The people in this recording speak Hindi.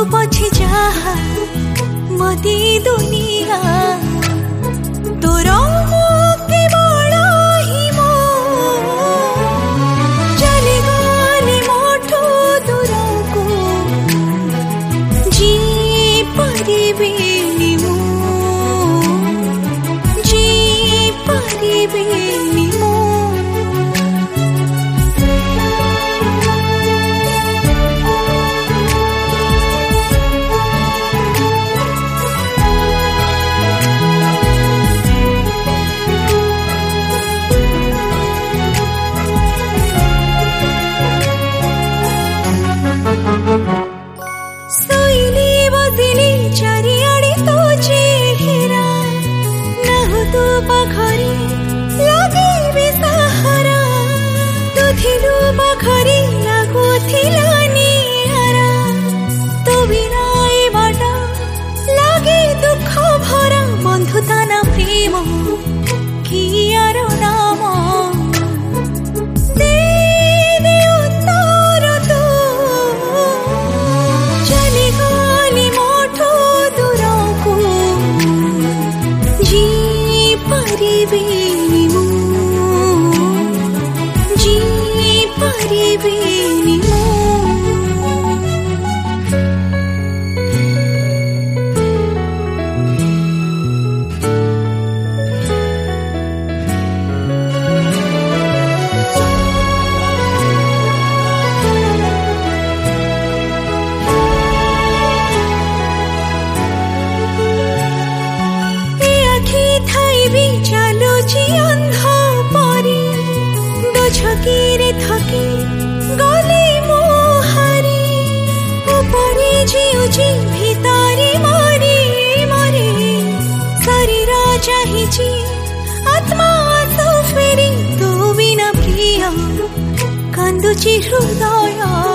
पछे जाहा मदी दुनिया तोर केवल ही मो चली गली मोठू दूर को जी परिबेनी मो जी परिबेनी मो सोइली बसिली चारिआडे तो चेहरा नहु तू पाखरी लगे सहारा तू थिलु पाखरी लागुथिला निहारा तो बिना ए बाटा लागे दुख भरा बंधुता ना प्रेम कियार नाम परिबेनी मो जी परिबेनी मो छकीरे थकी गली मोहारी ऊपरे जीउची भितारी मरी मरी शरीर चाहिची आत्मा आसु फेरी तो बिना प्रिय कांदुची हृदय।